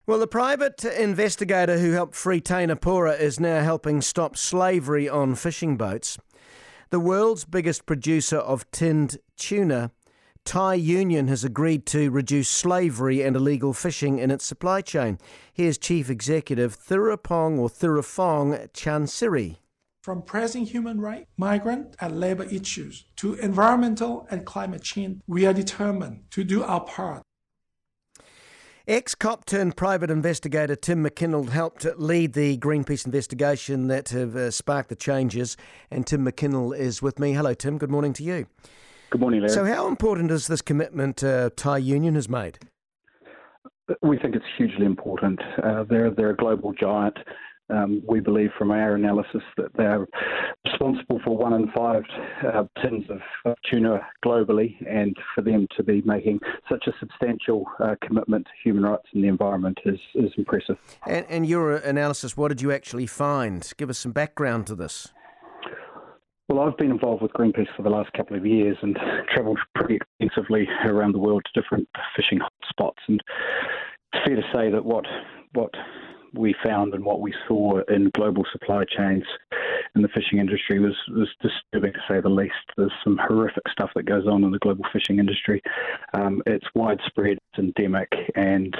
Well, the private investigator who helped free Te Pora is now helping stop slavery on fishing boats. The world's biggest producer of tinned tuna, Thai Union, has agreed to reduce slavery and illegal fishing in its supply chain. Here's Chief Executive Thirupong Chansiri. From pressing human rights, migrant and labor issues to environmental and climate change, we are determined to do our part. Ex-cop turned private investigator Tim McKinnell helped lead the Greenpeace investigation that have sparked the changes, and Tim McKinnell is with me. Hello, Tim. Good morning to you. Good morning, Larry. So how important is this commitment Thai Union has made? We think it's hugely important. They're a global giant. We believe from our analysis that they're responsible for 1 in 5 tins of tuna globally, and for them to be making such a substantial commitment to human rights and the environment is impressive. And your analysis, what did you actually find? Give us some background to this. Well, I've been involved with Greenpeace for the last couple of years and travelled pretty extensively around the world to different fishing hotspots, and it's fair to say that what we found and what we saw in global supply chains in the fishing industry was disturbing, to say the least. There's some horrific stuff that goes on in the global fishing industry. It's widespread, it's endemic, and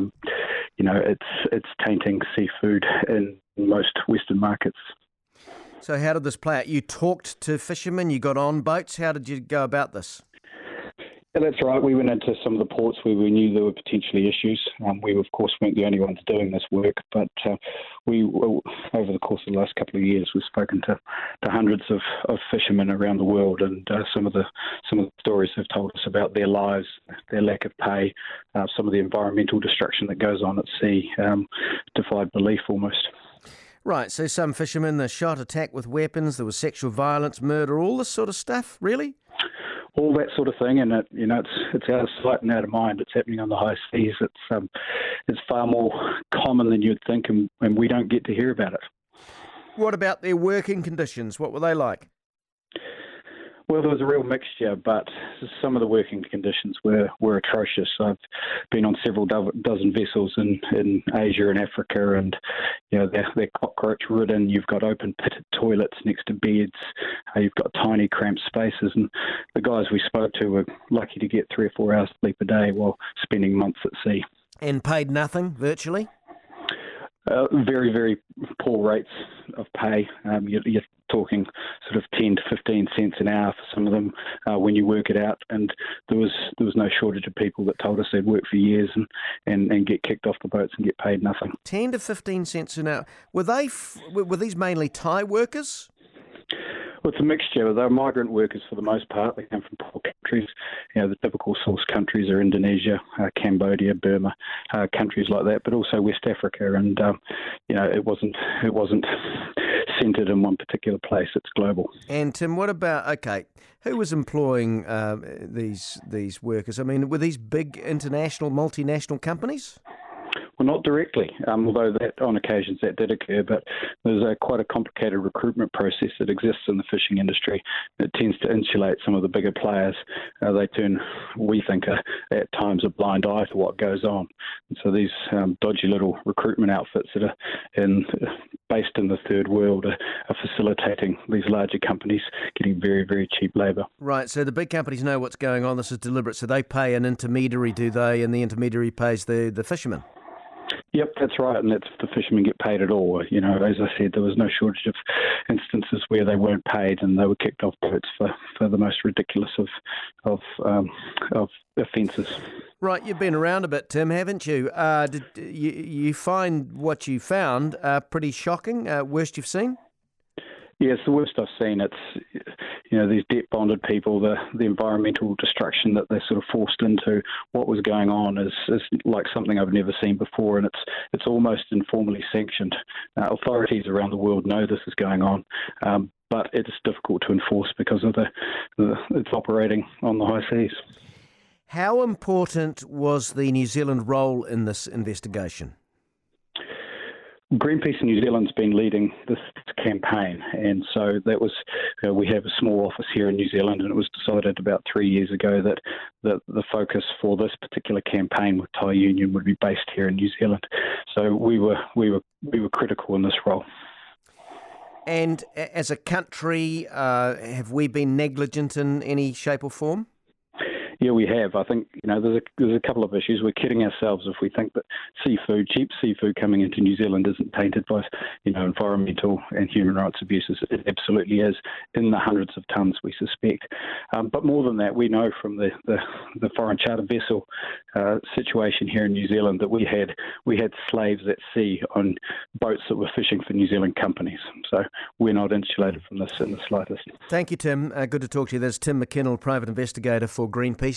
it's tainting seafood in most Western markets. So how did this play out? You talked to fishermen, you got on boats. How did you go about this? Yeah, that's right. We went into some of the ports where we knew there were potentially issues. We, of course, weren't the only ones doing this work, but over the course of the last couple of years, we've spoken to hundreds of fishermen around the world, and some of the stories they've told us about their lives, their lack of pay, some of the environmental destruction that goes on at sea, defied belief almost. Right, so some fishermen, they're shot, attacked with weapons, there was sexual violence, murder, all this sort of stuff, really? All that sort of thing, and it's out of sight and out of mind. It's happening on the high seas. It's far more common than you'd think, and we don't get to hear about it. What about their working conditions? What were they like? Well, there was a real mixture, but some of the working conditions were atrocious. I've been on several dozen vessels in Asia and Africa, and they're cockroach ridden. You've got open pitted toilets next to beds. You've got tiny cramped spaces, and the guys we spoke to were lucky to get 3 or 4 hours sleep a day while spending months at sea. And paid nothing, virtually? Very, very poor rates of pay. You're talking sort of 10 to 15 cents an hour for some of them when you work it out. And there was no shortage of people that told us they'd work for years and get kicked off the boats and get paid nothing. 10 to 15 cents an hour. Were these mainly Thai workers? Well, it's a mixture. They're migrant workers for the most part. They come from poor countries. The typical source countries are Indonesia, Cambodia, Burma, countries like that, but also West Africa. And it wasn't centred in one particular place. It's global. And Tim, what about who was employing these workers? I mean, were these big international, multinational companies? Well, not directly, although that on occasions that did occur, but there's quite a complicated recruitment process that exists in the fishing industry that tends to insulate some of the bigger players. They turn, we think, at times a blind eye to what goes on. And so these dodgy little recruitment outfits that are based in the third world are facilitating these larger companies getting very, very cheap labour. Right, so the big companies know what's going on. This is deliberate. So they pay an intermediary, do they? And the intermediary pays the fishermen. Yep, that's right, and that's if the fishermen get paid at all. As I said, there was no shortage of instances where they weren't paid and they were kicked off boats for the most ridiculous of offences. Right, you've been around a bit, Tim, haven't you? Did you find what you found pretty shocking? Worst you've seen? Yeah, it's the worst I've seen. It's, these debt-bonded people, the environmental destruction that they're sort of forced into. What was going on is like something I've never seen before, and it's almost informally sanctioned. Authorities around the world know this is going on, but it's difficult to enforce because of it's operating on the high seas. How important was the New Zealand role in this investigation? Greenpeace in New Zealand's been leading this campaign, and so that was, we have a small office here in New Zealand, and it was decided about 3 years ago that the focus for this particular campaign with Thai Union would be based here in New Zealand. So we were critical in this role. And as a country, have we been negligent in any shape or form? Yeah, we have. I think, there's a couple of issues. We're kidding ourselves if we think that cheap seafood coming into New Zealand isn't tainted by, environmental and human rights abuses. It absolutely is, in the hundreds of tonnes, we suspect. But more than that, we know from the foreign charter vessel situation here in New Zealand that we had slaves at sea on boats that were fishing for New Zealand companies. So we're not insulated from this in the slightest. Thank you, Tim. Good to talk to you. There's Tim McKinnell, private investigator for Greenpeace.